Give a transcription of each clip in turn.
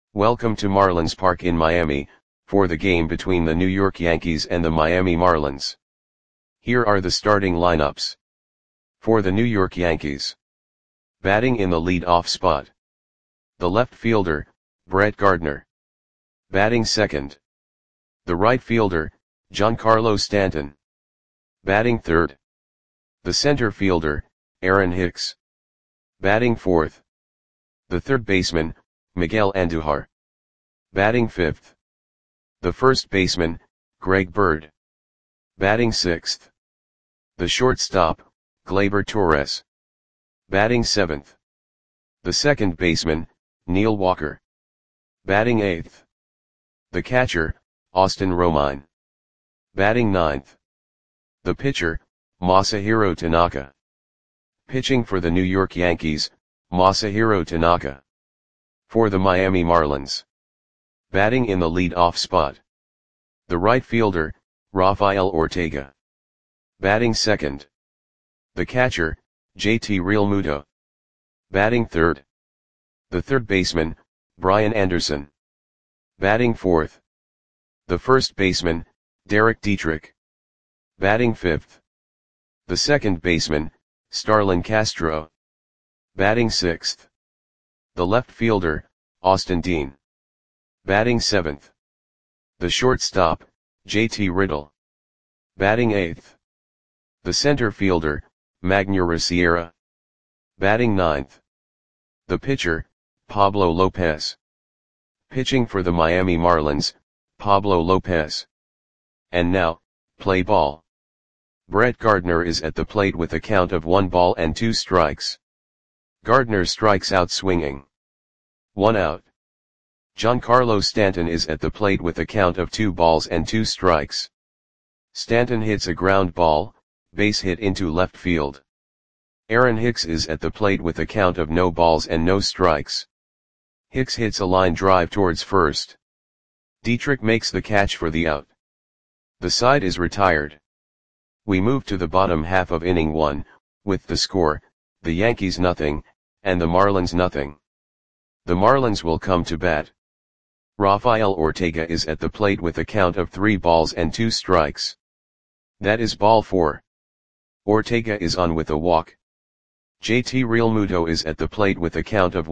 Welcome to Marlins Park in Miami, for the game between the New York Yankees and the Miami Marlins. Here are the starting lineups. For the New York Yankees. Batting in the lead-off spot. The left fielder, Brett Gardner. Batting second. The right fielder, Giancarlo Stanton. Batting third. The center fielder, Aaron Hicks. Batting fourth. The third baseman, Miguel Andujar. Batting fifth. The first baseman, Greg Bird. Batting sixth. The shortstop, Gleyber Torres. Batting seventh. The second baseman, Neil Walker. Batting eighth. The catcher, Austin Romine. Batting ninth. The pitcher, Masahiro Tanaka. Pitching for the New York Yankees, Masahiro Tanaka. For the Miami Marlins. Batting in the lead-off spot. The right fielder, Rafael Ortega. Batting second. The catcher, JT Realmuto. Batting third. The third baseman, Brian Anderson. Batting fourth. The first baseman, Derek Dietrich. Batting fifth. The second baseman, Starlin Castro. Batting sixth. The left fielder, Austin Dean. Batting seventh. The shortstop, JT Riddle. Batting eighth. The center fielder, Magneuris Sierra. Batting ninth. The pitcher, Pablo Lopez. Pitching for the Miami Marlins, Pablo Lopez. And now, play ball. Brett Gardner is at the plate with a count of 1-2. Gardner strikes out swinging. 1 out. Giancarlo Stanton is at the plate with a count of 2-2. Stanton hits a ground ball, base hit into left field. Aaron Hicks is at the plate with a count of 0-0. Hicks hits a line drive towards first. Dietrich makes the catch for the out. The side is retired. We move to the bottom half of inning 1, with the score, the Yankees 0, and the Marlins 0. The Marlins will come to bat. Rafael Ortega is at the plate with a count of 3-2. That is ball 4. Ortega is on with a walk. JT Realmuto is at the plate with a count of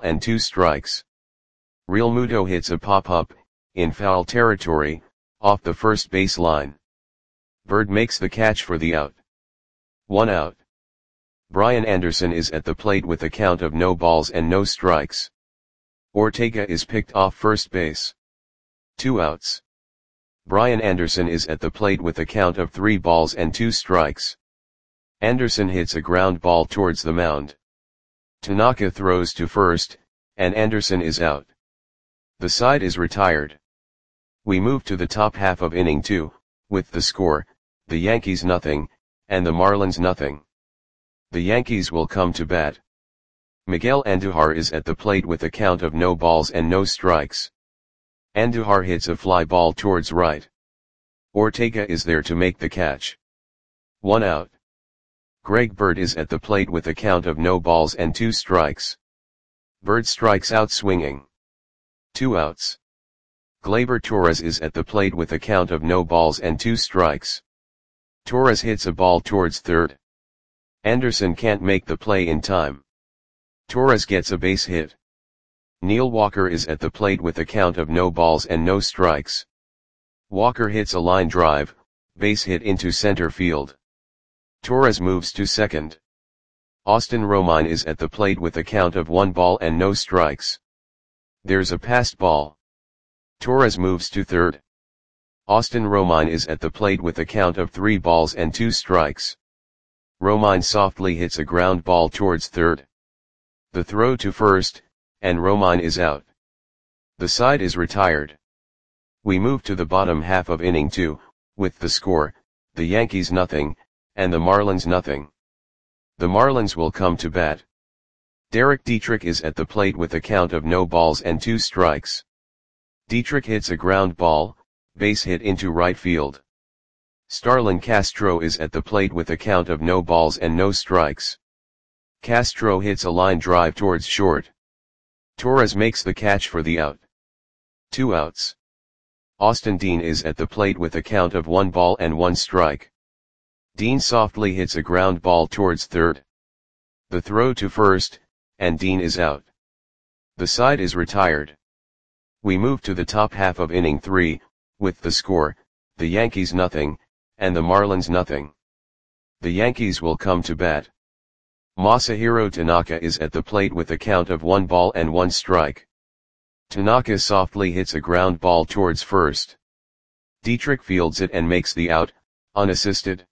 1-2. Realmuto hits a pop-up, in foul territory, off the first base line. Bird makes the catch for the out. 1 out. Brian Anderson is at the plate with a count of 0-0. Ortega is picked off first base. 2 outs. Brian Anderson is at the plate with a count of 3-2. Anderson hits a ground ball towards the mound. Tanaka throws to first, and Anderson is out. The side is retired. We move to the top half of inning 2, with the score, the Yankees 0, and the Marlins 0. The Yankees will come to bat. Miguel Andujar is at the plate with a count of 0-0. Andujar hits a fly ball towards right. Ortega is there to make the catch. 1 out. Greg Bird is at the plate with a count of 0-2. Bird strikes out swinging. 2 outs. Gleyber Torres is at the plate with a count of 0-2. Torres hits a ball towards third. Anderson can't make the play in time. Torres gets a base hit. Neil Walker is at the plate with a count of 0-0. Walker hits a line drive, base hit into center field. Torres moves to second. Austin Romine is at the plate with a count of 1-0. There's a passed ball. Torres moves to third. Austin Romine is at the plate with a count of 3-2. Romine softly hits a ground ball towards third. The throw to first, and Romine is out. The side is retired. We move to the bottom half of inning 2, with the score, the Yankees 0, and the Marlins 0. The Marlins will come to bat. Derek Dietrich is at the plate with a count of 0-2. Dietrich hits a ground ball, base hit into right field. Starlin Castro is at the plate with a count of 0-0. Castro hits a line drive towards short. Torres makes the catch for the out. 2 outs. Austin Dean is at the plate with a count of 1 ball and 1 strike. Dean softly hits a ground ball towards third. The throw to first, and Dean is out. The side is retired. We move to the top half of inning 3, with the score, the Yankees nothing, and the Marlins nothing. The Yankees will come to bat. Masahiro Tanaka is at the plate with a count of 1 ball and 1 strike. Tanaka softly hits a ground ball towards first. Dietrich fields it and makes the out, unassisted.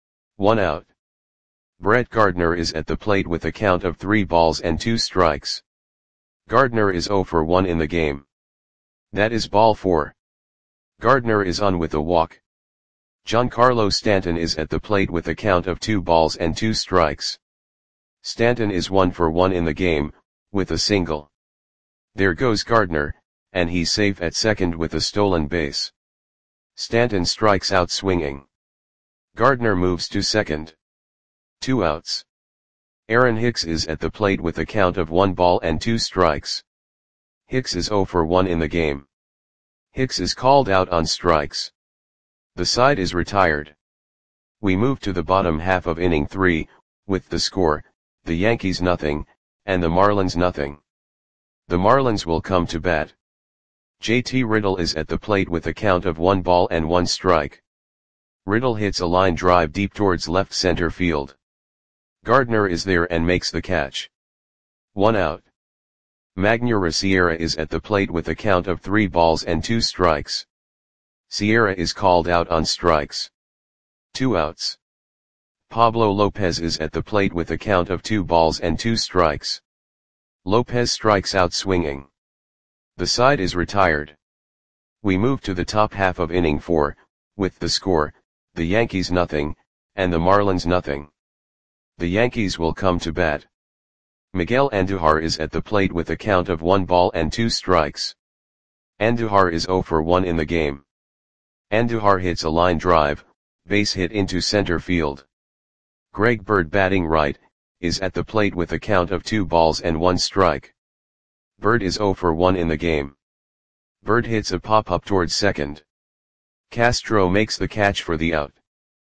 1 out. Brett Gardner is at the plate with a count of 3 balls and 2 strikes. Gardner is 0 for 1 in the game. That is ball 4. Gardner is on with a walk. Giancarlo Stanton is at the plate with a count of 2 balls and 2 strikes. Stanton is 1 for 1 in the game, with a single. There goes Gardner, and he's safe at second with a stolen base. Stanton strikes out swinging. Gardner moves to second. 2 outs. Aaron Hicks is at the plate with a count of 1 ball and 2 strikes. Hicks is 0 for 1 in the game. Hicks is called out on strikes. The side is retired. We move to the bottom half of inning 3, with the score, the Yankees nothing, and the Marlins nothing. The Marlins will come to bat. JT Riddle is at the plate with a count of 1 ball and 1 strike. Riddle hits a line drive deep towards left center field. Gardner is there and makes the catch. 1 out. Magneuris Sierra is at the plate with a count of 3 balls and 2 strikes. Sierra is called out on strikes. 2 outs. Pablo Lopez is at the plate with a count of 2 balls and 2 strikes. Lopez strikes out swinging. The side is retired. We move to the top half of inning 4, with the score, the Yankees nothing, and the Marlins nothing. The Yankees will come to bat. Miguel Andujar is at the plate with a count of 1 ball and 2 strikes. Andujar is 0 for 1 in the game. Andujar hits a line drive, base hit into center field. Greg Bird batting right, is at the plate with a count of 2 balls and 1 strike. Bird is 0 for 1 in the game. Bird hits a pop-up towards second. Castro makes the catch for the out.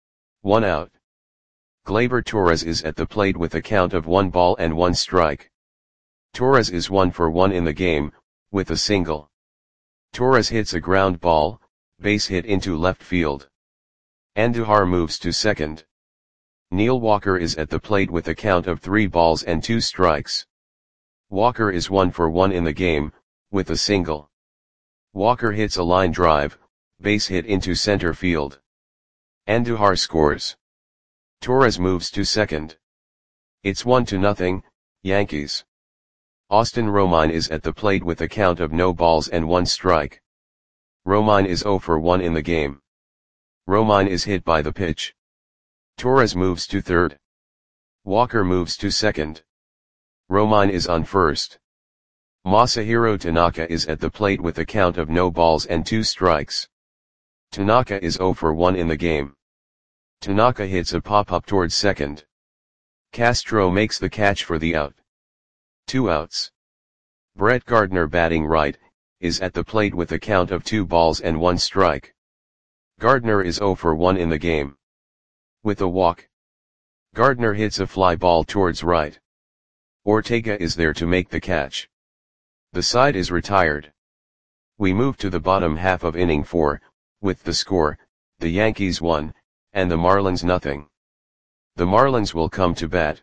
1 out. Gleyber Torres is at the plate with a count of 1 ball and 1 strike. Torres is 1 for 1 in the game, with a single. Torres hits a ground ball, base hit into left field. Andujar moves to second. Neil Walker is at the plate with a count of 3 balls and 2 strikes. Walker is 1 for 1 in the game, with a single. Walker hits a line drive, base hit into center field. Andujar scores. Torres moves to second. It's 1-0, Yankees. Austin Romine is at the plate with a count of no balls and 1 strike. Romine is 0 for 1 in the game. Romine is hit by the pitch. Torres moves to third. Walker moves to second. Romine is on first. Masahiro Tanaka is at the plate with a count of no balls and 2 strikes. Tanaka is 0 for 1 in the game. Tanaka hits a pop-up towards second. Castro makes the catch for the out. 2 outs. Brett Gardner batting right, is at the plate with a count of 2 balls and 1 strike. Gardner is 0 for 1 in the game. With a walk. Gardner hits a fly ball towards right. Ortega is there to make the catch. The side is retired. We move to the bottom half of inning 4, with the score, the Yankees 1, and the Marlins nothing. The Marlins will come to bat.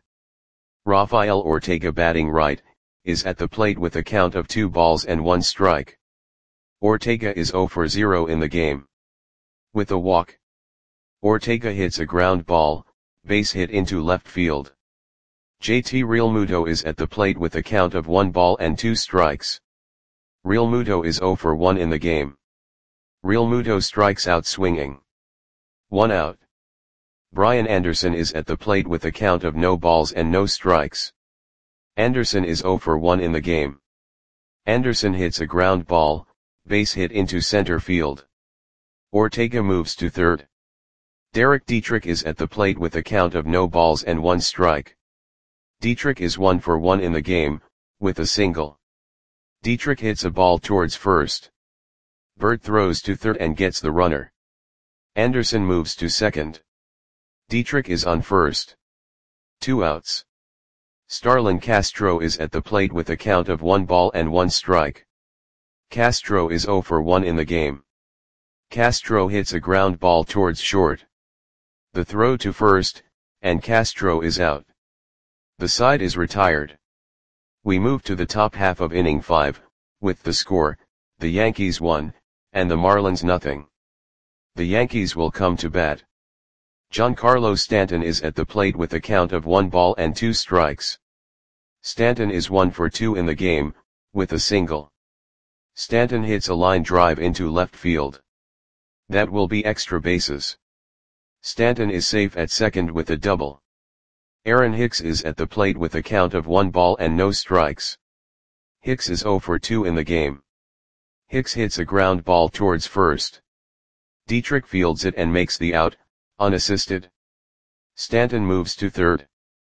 Rafael Ortega batting right, is at the plate with a count of 2 balls and 1 strike. Ortega is 0 for 0 in the game. With a walk. Ortega hits a ground ball, base hit into left field. JT Realmuto is at the plate with a count of 1 ball and 2 strikes. Realmuto is 0 for 1 in the game. Realmuto strikes out swinging. 1 out. Brian Anderson is at the plate with a count of no balls and no strikes. Anderson is 0 for 1 in the game. Anderson hits a ground ball, base hit into center field. Ortega moves to third. Derek Dietrich is at the plate with a count of no balls and 1 strike. Dietrich is 1 for 1 in the game, with a single. Dietrich hits a ball towards first. Bert throws to third and gets the runner. Anderson moves to second. Dietrich is on first. 2 outs. Starlin Castro is at the plate with a count of 1 ball and 1 strike. Castro is 0 for 1 in the game. Castro hits a ground ball towards short. The throw to first, and Castro is out. The side is retired. We move to the top half of inning 5, with the score, the Yankees 1, and the Marlins nothing. The Yankees will come to bat. Giancarlo Stanton is at the plate with a count of 1 ball and 2 strikes. Stanton is 1 for 2 in the game, with a single. Stanton hits a line drive into left field. That will be extra bases. Stanton is safe at second with a double. Aaron Hicks is at the plate with a count of 1 ball and no strikes. Hicks is 0 for 2 in the game. Hicks hits a ground ball towards first. Dietrich fields it and makes the out, unassisted. Stanton moves to third.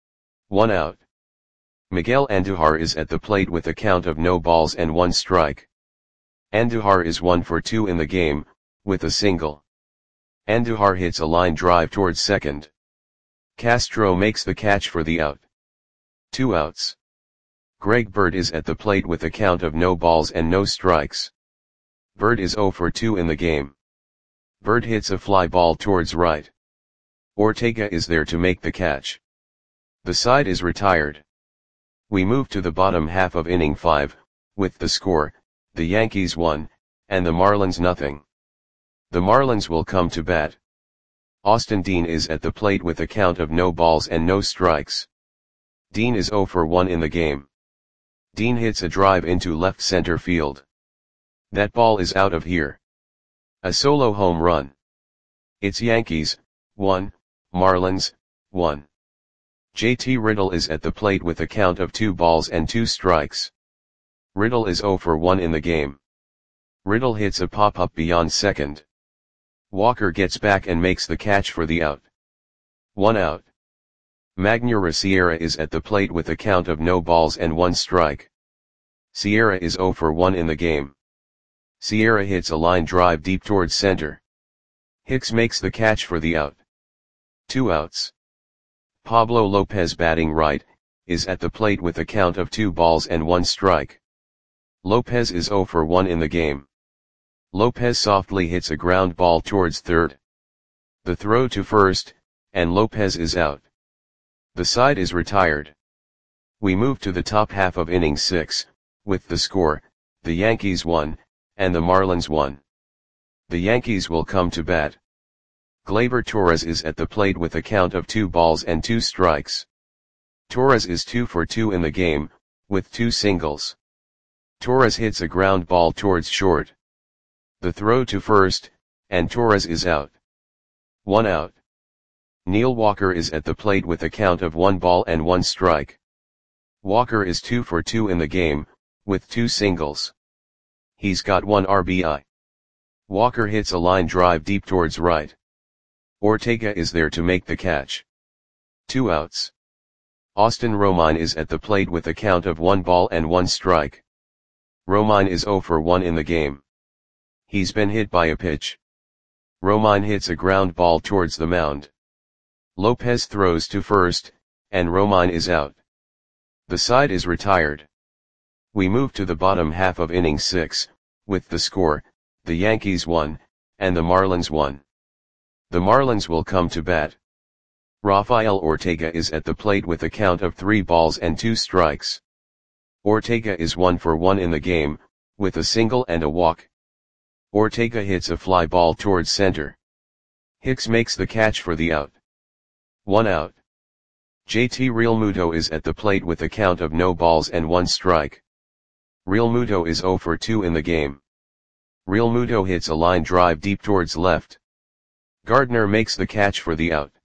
1 out. Miguel Andujar is at the plate with a count of no balls and 1 strike. Andujar is 1 for 2 in the game, with a single. Andujar hits a line drive towards second. Castro makes the catch for the out. 2 outs. Greg Bird is at the plate with a count of no balls and no strikes. Bird is 0 for 2 in the game. Bird hits a fly ball towards right. Ortega is there to make the catch. The side is retired. We move to the bottom half of inning 5, with the score, the Yankees 1, and the Marlins nothing. The Marlins will come to bat. Austin Dean is at the plate with a count of no balls and no strikes. Dean is 0 for 1 in the game. Dean hits a drive into left center field. That ball is out of here. A solo home run. It's Yankees, 1, Marlins, 1. JT Riddle is at the plate with a count of 2 balls and 2 strikes. Riddle is 0 for 1 in the game. Riddle hits a pop-up beyond second. Walker gets back and makes the catch for the out. 1 out. Magneuris Sierra is at the plate with a count of no balls and 1 strike. Sierra is 0 for 1 in the game. Sierra hits a line drive deep towards center. Hicks makes the catch for the out. 2 outs. Pablo Lopez batting right, is at the plate with a count of 2 balls and 1 strike. Lopez is 0 for 1 in the game. Lopez softly hits a ground ball towards third. The throw to first, and Lopez is out. The side is retired. We move to the top half of inning 6, with the score, the Yankees 1, and the Marlins 1. The Yankees will come to bat. Gleyber Torres is at the plate with a count of 2 balls and 2 strikes. Torres is 2 for 2 in the game, with 2 singles. Torres hits a ground ball towards short. The throw to first, and Torres is out. 1 out. Neil Walker is at the plate with a count of 1 ball and 1 strike. Walker is 2 for 2 in the game, with 2 singles. He's got 1 RBI. Walker hits a line drive deep towards right. Ortega is there to make the catch. 2 outs. Austin Romine is at the plate with a count of 1 ball and 1 strike. Romine is 0 for 1 in the game. He's been hit by a pitch. Romine hits a ground ball towards the mound. Lopez throws to first, and Romine is out. The side is retired. We move to the bottom half of inning 6, with the score, the Yankees 1, and the Marlins 1. The Marlins will come to bat. Rafael Ortega is at the plate with a count of 3 balls and 2 strikes. Ortega is 1 for 1 in the game, with a single and a walk. Ortega hits a fly ball towards center. Hicks makes the catch for the out. 1 out. JT Realmuto is at the plate with a count of no balls and 1 strike. Realmuto is 0 for 2 in the game. Realmuto hits a line drive deep towards left. Gardner makes the catch for the out.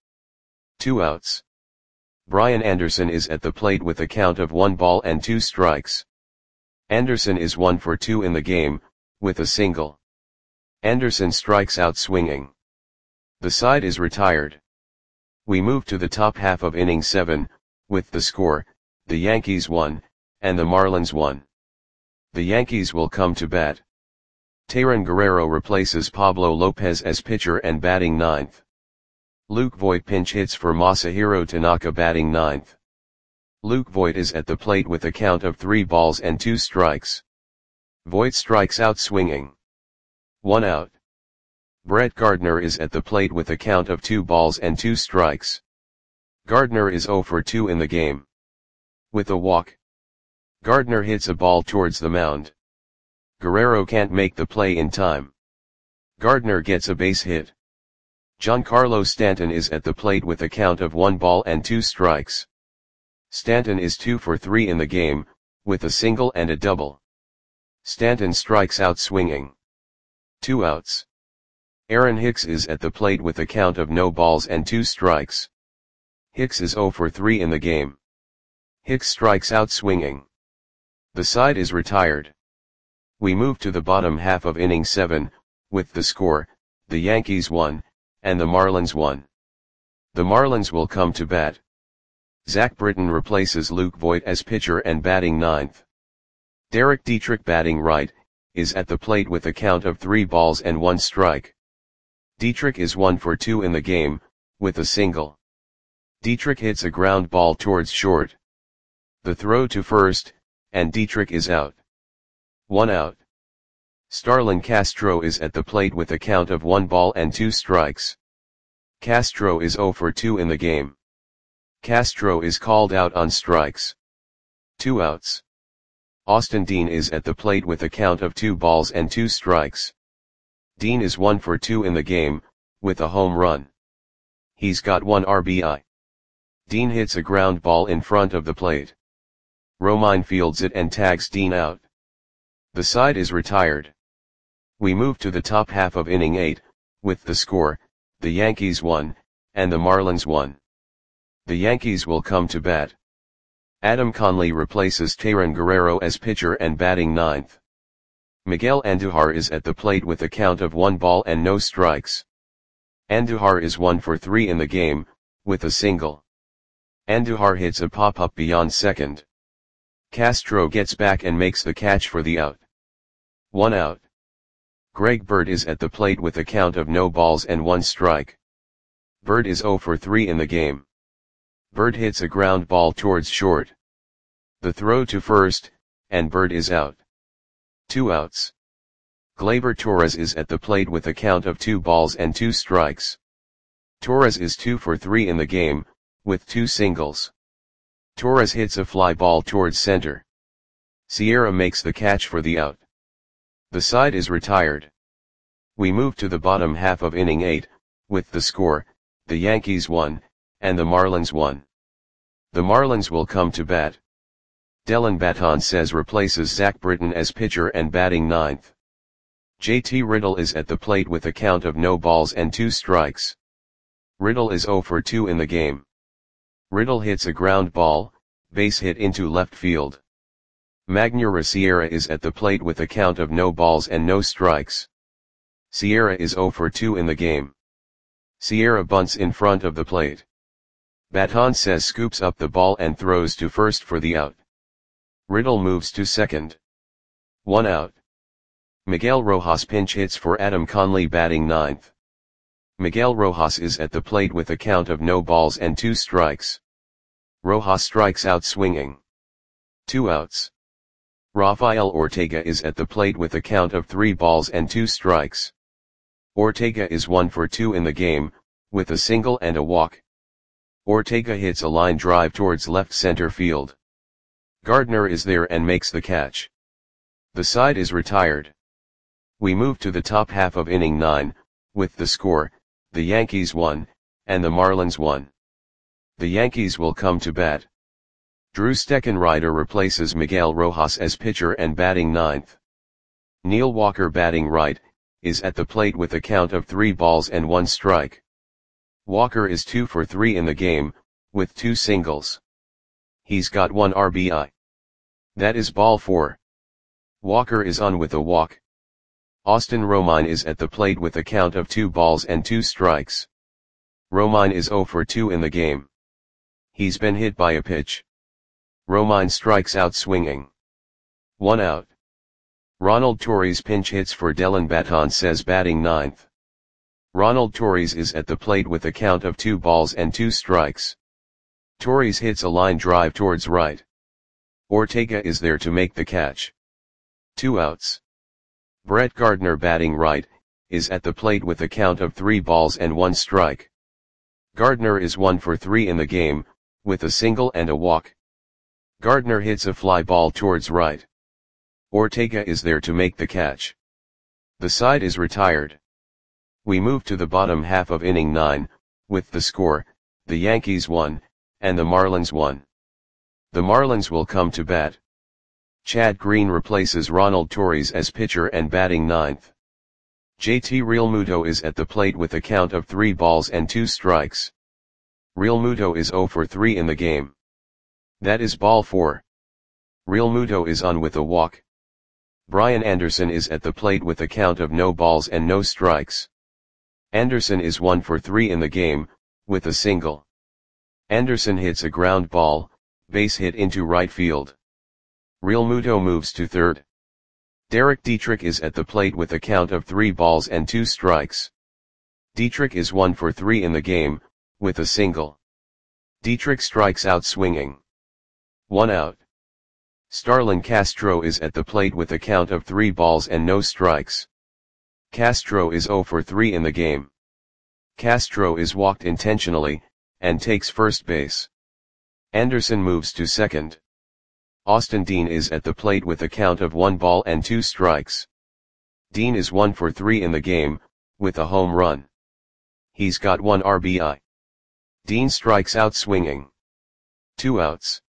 2 outs. Brian Anderson is at the plate with a count of 1 ball and 2 strikes. Anderson is 1 for 2 in the game, with a single. Anderson strikes out swinging. The side is retired. We move to the top half of inning 7, with the score, the Yankees 1, and the Marlins 1. The Yankees will come to bat. Tayron Guerrero replaces Pablo Lopez as pitcher and batting ninth. Luke Voit pinch hits for Masahiro Tanaka batting ninth. Luke Voit is at the plate with a count of 3 balls and 2 strikes. Voit strikes out swinging. 1 out. Brett Gardner is at the plate with a count of 2 balls and 2 strikes. Gardner is 0 for 2 in the game. With a walk, Gardner hits a ball towards the mound. Guerrero can't make the play in time. Gardner gets a base hit. Giancarlo Stanton is at the plate with a count of 1 ball and 2 strikes. Stanton is 2 for 3 in the game, with a single and a double. Stanton strikes out swinging. 2 outs. Aaron Hicks is at the plate with a count of no balls and 2 strikes. Hicks is 0 for 3 in the game. Hicks strikes out swinging. The side is retired. We move to the bottom half of inning 7, with the score, the Yankees 1, and the Marlins 1. The Marlins will come to bat. Zach Britton replaces Luke Voit as pitcher and batting ninth. Derek Dietrich batting right, is at the plate with a count of 3 balls and 1 strike. Dietrich is 1 for 2 in the game, with a single. Dietrich hits a ground ball towards short. The throw to first, and Dietrich is out. 1 out. Starlin Castro is at the plate with a count of 1 ball and 2 strikes. Castro is 0 for 2 in the game. Castro is called out on strikes. 2 outs. Austin Dean is at the plate with a count of 2 balls and 2 strikes. Dean is 1 for 2 in the game, with a home run. He's got 1 RBI. Dean hits a ground ball in front of the plate. Romine fields it and tags Dean out. The side is retired. We move to the top half of inning 8, with the score, the Yankees 1, and the Marlins 1. The Yankees will come to bat. Adam Conley replaces Tayron Guerrero as pitcher and batting ninth. Miguel Andujar is at the plate with a count of 1 ball and no strikes. Andujar is 1 for 3 in the game, with a single. Andujar hits a pop-up beyond second. Castro gets back and makes the catch for the out. 1 out. Greg Bird is at the plate with a count of no balls and 1 strike. Bird is 0 for 3 in the game. Bird hits a ground ball towards short. The throw to first, and Bird is out. 2 outs. Gleyber Torres is at the plate with a count of 2 balls and 2 strikes. Torres is 2 for 3 in the game, with 2 singles. Torres hits a fly ball towards center. Sierra makes the catch for the out. The side is retired. We move to the bottom half of inning 8, with the score, the Yankees 1, and the Marlins 1. The Marlins will come to bat. Dellin Betances replaces Zach Britton as pitcher and batting ninth. JT Riddle is at the plate with a count of no balls and 2 strikes. Riddle is 0 for 2 in the game. Riddle hits a ground ball, base hit into left field. Magneuris Sierra is at the plate with a count of no balls and no strikes. Sierra is 0 for 2 in the game. Sierra bunts in front of the plate. Betances scoops up the ball and throws to first for the out. Riddle moves to second. 1 out. Miguel Rojas pinch hits for Adam Conley batting ninth. Miguel Rojas is at the plate with a count of no balls and 2 strikes. Rojas strikes out swinging. 2 outs. Rafael Ortega is at the plate with a count of 3 balls and 2 strikes. Ortega is 1 for 2 in the game, with a single and a walk. Ortega hits a line drive towards left center field. Gardner is there and makes the catch. The side is retired. We move to the top half of inning 9, with the score, the Yankees 1, and the Marlins 1. The Yankees will come to bat. Drew Steckenrider replaces Miguel Rojas as pitcher and batting ninth. Neil Walker batting right, is at the plate with a count of 3 balls and 1 strike. Walker is 2 for 3 in the game, with 2 singles. He's got 1 RBI. That is ball 4. Walker is on with a walk. Austin Romine is at the plate with a count of 2 balls and 2 strikes. Romine is 0 for 2 in the game. He's been hit by a pitch. Romine strikes out swinging. 1 out. Ronald Torres pinch hits for Dellin Betances batting ninth. Ronald Torres is at the plate with a count of 2 balls and 2 strikes. Torres hits a line drive towards right. Ortega is there to make the catch. 2 outs. Brett Gardner batting right, is at the plate with a count of 3 balls and 1 strike. Gardner is 1 for 3 in the game, with a single and a walk. Gardner hits a fly ball towards right. Ortega is there to make the catch. The side is retired. We move to the bottom half of inning 9, with the score, the Yankees 1, and the Marlins 1. The Marlins will come to bat. Chad Green replaces Ronald Torres as pitcher and batting ninth. JT Realmuto is at the plate with a count of 3 balls and 2 strikes. Realmuto is 0 for 3 in the game. That is ball 4. Realmuto is on with a walk. Brian Anderson is at the plate with a count of no balls and no strikes. Anderson is 1 for 3 in the game, with a single. Anderson hits a ground ball, base hit into right field. Realmuto moves to third. Derek Dietrich is at the plate with a count of 3 balls and 2 strikes. Dietrich is 1 for 3 in the game, with a single. Dietrich strikes out swinging. 1 out. Starlin Castro is at the plate with a count of 3 balls and no strikes. Castro is 0 for 3 in the game. Castro is walked intentionally, and takes first base. Anderson moves to second. Austin Dean is at the plate with a count of 1 ball and 2 strikes. Dean is 1 for 3 in the game, with a home run. He's got 1 RBI. Dean strikes out swinging. 2 outs.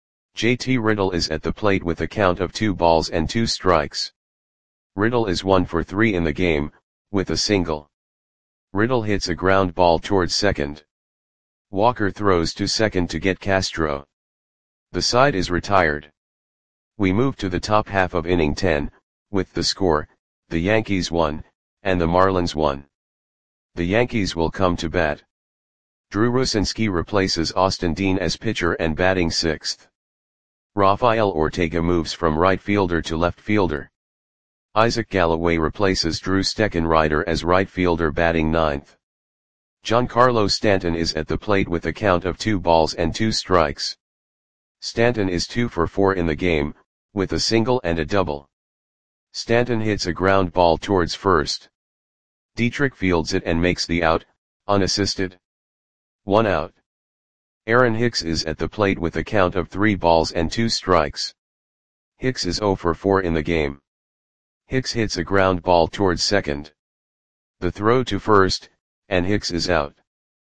JT Riddle is at the plate with a count of 2 balls and 2 strikes. Riddle is 1 for 3 in the game, with a single. Riddle hits a ground ball towards second. Walker throws to second to get Castro. The side is retired. We move to the top half of inning 10, with the score, the Yankees 1, and the Marlins 1. The Yankees will come to bat. Drew Rucinski replaces Austin Dean as pitcher and batting sixth. Rafael Ortega moves from right fielder to left fielder. Isaac Galloway replaces Drew Steckenrider as right fielder batting ninth. Giancarlo Stanton is at the plate with a count of 2 balls and 2 strikes. Stanton is 2 for 4 in the game, with a single and a double. Stanton hits a ground ball towards first. Dietrich fields it and makes the out, unassisted. 1 out. Aaron Hicks is at the plate with a count of 3 balls and 2 strikes. Hicks is 0 for 4 in the game. Hicks hits a ground ball towards second. The throw to first, and Hicks is out.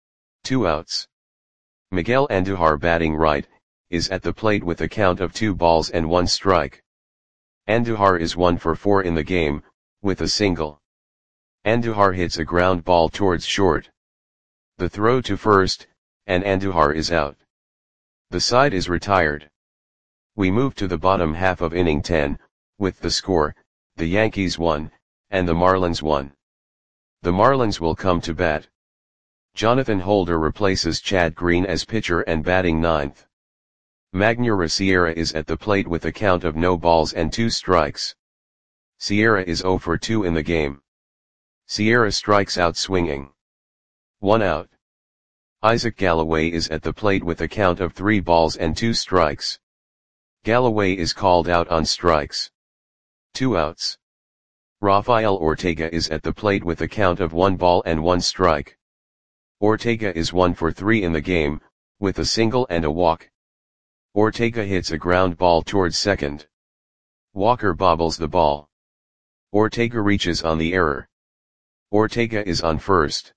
2 outs. Miguel Andujar batting right, is at the plate with a count of 2 balls and 1 strike. Andujar is 1 for 4 in the game, with a single. Andujar hits a ground ball towards short. The throw to first, and Andujar is out. The side is retired. We move to the bottom half of inning 10, with the score, the Yankees 1, and the Marlins 1. The Marlins will come to bat. Jonathan Holder replaces Chad Green as pitcher and batting ninth. Magneuris Sierra is at the plate with a count of no balls and 2 strikes. Sierra is 0 for 2 in the game. Sierra strikes out swinging. 1 out. Isaac Galloway is at the plate with a count of 3 balls and 2 strikes. Galloway is called out on strikes. 2 outs. Rafael Ortega is at the plate with a count of 1 ball and 1 strike. Ortega is 1 for 3 in the game, with a single and a walk. Ortega hits a ground ball towards second. Walker bobbles the ball. Ortega reaches on the error. Ortega is on first.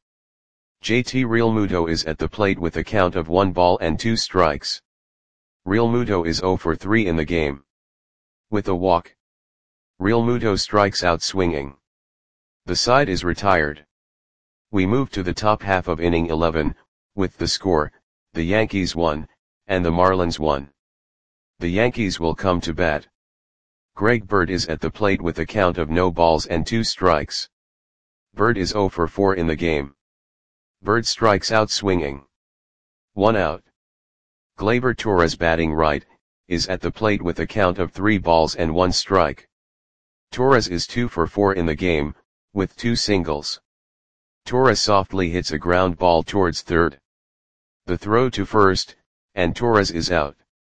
JT Realmuto is at the plate with a count of 1 ball and 2 strikes. Realmuto is 0 for 3 in the game. With a walk. Realmuto strikes out swinging. The side is retired. We move to the top half of inning 11, with the score, the Yankees 1, and the Marlins 1. The Yankees will come to bat. Greg Bird is at the plate with a count of no balls and 2 strikes. Bird is 0 for 4 in the game. Bird strikes out swinging. 1 out. Gleyber Torres batting right, is at the plate with a count of 3 balls and 1 strike. Torres is 2 for 4 in the game, with 2 singles. Torres softly hits a ground ball towards third. The throw to first, and Torres is out.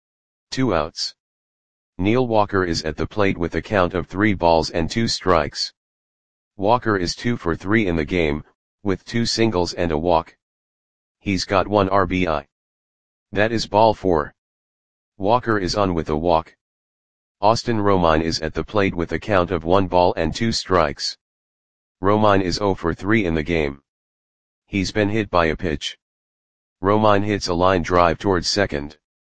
2 outs. Neil Walker is at the plate with a count of 3 balls and 2 strikes. Walker is 2 for 3 in the game, with 2 singles and a walk. He's got 1 RBI. That is ball 4. Walker is on with a walk. Austin Romine is at the plate with a count of 1 ball and 2 strikes. Romine is 0 for 3 in the game. He's been hit by a pitch. Romine hits a line drive towards second.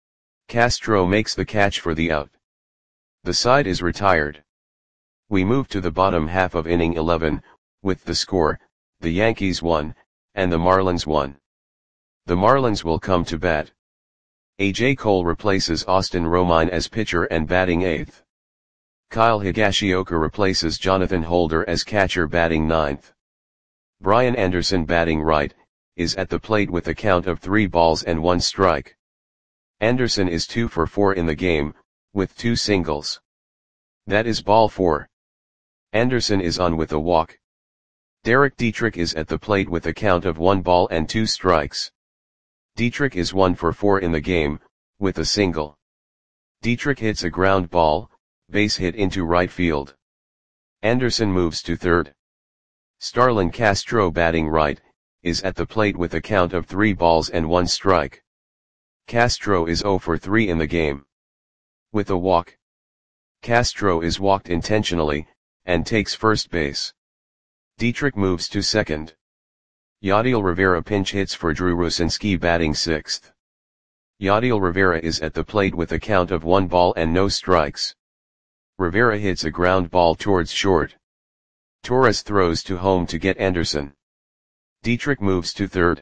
Castro makes the catch for the out. The side is retired. We move to the bottom half of inning 11, with the score, the Yankees 1, and the Marlins 1. The Marlins will come to bat. A.J. Cole replaces Austin Romine as pitcher and batting 8th. Kyle Higashioka replaces Jonathan Holder as catcher batting 9th. Brian Anderson batting right, is at the plate with a count of 3 balls and 1 strike. Anderson is 2 for 4 in the game, with 2 singles. That is ball 4. Anderson is on with a walk. Derek Dietrich is at the plate with a count of 1 ball and 2 strikes. Dietrich is 1 for 4 in the game, with a single. Dietrich hits a ground ball, base hit into right field. Anderson moves to third. Starlin Castro batting right, is at the plate with a count of 3 balls and 1 strike. Castro is 0 for 3 in the game. With a walk. Castro is walked intentionally, and takes first base. Dietrich moves to second. Yadiel Rivera pinch hits for Drew Rucinski batting 6th. Yadiel Rivera is at the plate with a count of 1 ball and no strikes. Rivera hits a ground ball towards short. Torres throws to home to get Anderson. Dietrich moves to third.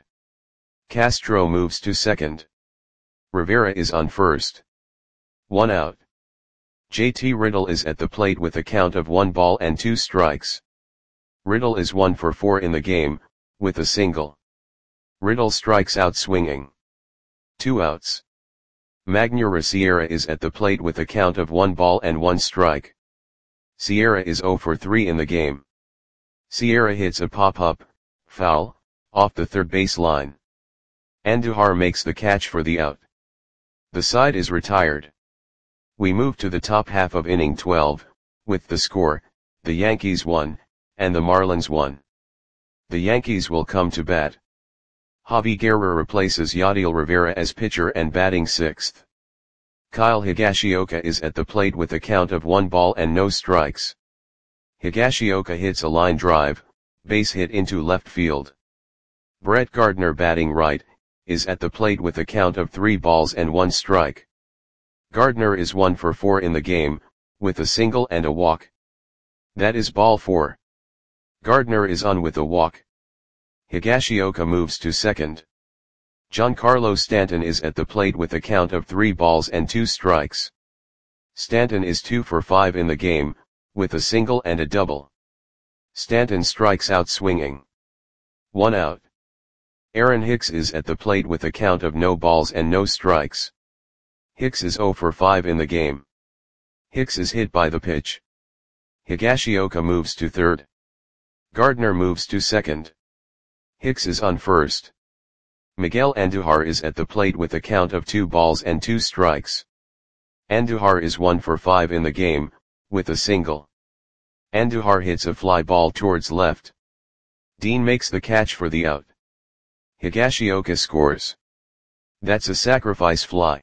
Castro moves to second. Rivera is on first. 1 out. JT Riddle is at the plate with a count of 1 ball and 2 strikes. Riddle is 1 for 4 in the game, with a single. Riddle strikes out swinging. 2 outs. Magneuris Sierra is at the plate with a count of 1 ball and 1 strike. Sierra is 0 for 3 in the game. Sierra hits a pop-up, foul, off the third base line. Andujar makes the catch for the out. The side is retired. We move to the top half of inning 12, with the score, the Yankees 1, and the Marlins 1. The Yankees will come to bat. Javi Guerra replaces Yadiel Rivera as pitcher and batting 6th. Kyle Higashioka is at the plate with a count of 1 ball and no strikes. Higashioka hits a line drive, base hit into left field. Brett Gardner batting right, is at the plate with a count of 3 balls and 1 strike. Gardner is 1 for 4 in the game, with a single and a walk. That is ball 4. Gardner is on with a walk. Higashioka moves to second. Giancarlo Stanton is at the plate with a count of 3 balls and 2 strikes. Stanton is 2 for 5 in the game, with a single and a double. Stanton strikes out swinging. 1 out. Aaron Hicks is at the plate with a count of no balls and no strikes. Hicks is 0 for 5 in the game. Hicks is hit by the pitch. Higashioka moves to third. Gardner moves to second. Hicks is on first. Miguel Andujar is at the plate with a count of 2 balls and 2 strikes. Andujar is 1 for 5 in the game, with a single. Andujar hits a fly ball towards left. Dean makes the catch for the out. Higashioka scores. That's a sacrifice fly.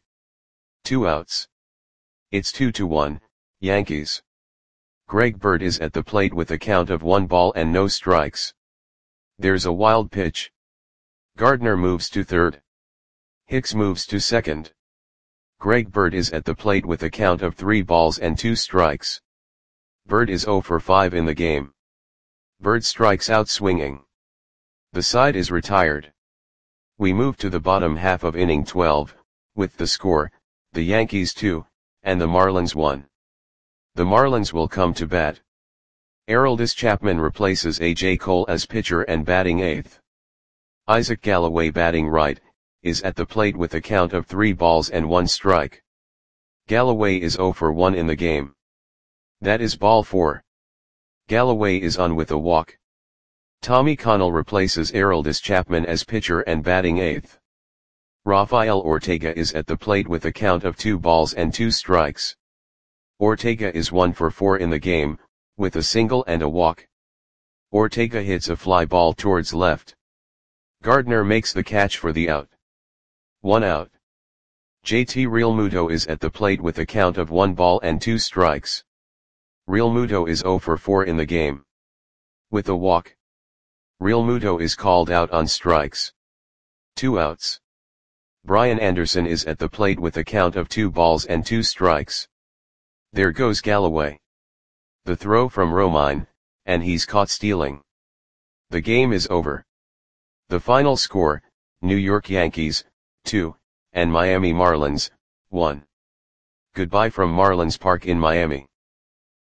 2 outs. It's 2-1, Yankees. Greg Bird is at the plate with a count of 1 ball and no strikes. There's a wild pitch. Gardner moves to third. Hicks moves to second. Greg Bird is at the plate with a count of 3 balls and 2 strikes. Bird is 0 for 5 in the game. Bird strikes out swinging. The side is retired. We move to the bottom half of inning 12, with the score, the Yankees 2, and the Marlins 1. The Marlins will come to bat. Aroldis Chapman replaces A.J. Cole as pitcher and batting 8th. Isaac Galloway batting right, is at the plate with a count of 3 balls and 1 strike. Galloway is 0 for 1 in the game. That is ball 4. Galloway is on with a walk. Tommy Connell replaces Aroldis Chapman as pitcher and batting 8th. Rafael Ortega is at the plate with a count of 2 balls and 2 strikes. Ortega is 1 for 4 in the game, with a single and a walk. Ortega hits a fly ball towards left. Gardner makes the catch for the out. 1 out. JT Realmuto is at the plate with a count of 1 ball and 2 strikes. Realmuto is 0 for 4 in the game. With a walk. Realmuto is called out on strikes. 2 outs. Brian Anderson is at the plate with a count of 2 balls and 2 strikes. There goes Galloway. The throw from Romine, and he's caught stealing. The game is over. The final score, New York Yankees, 2, and Miami Marlins, 1. Goodbye from Marlins Park in Miami.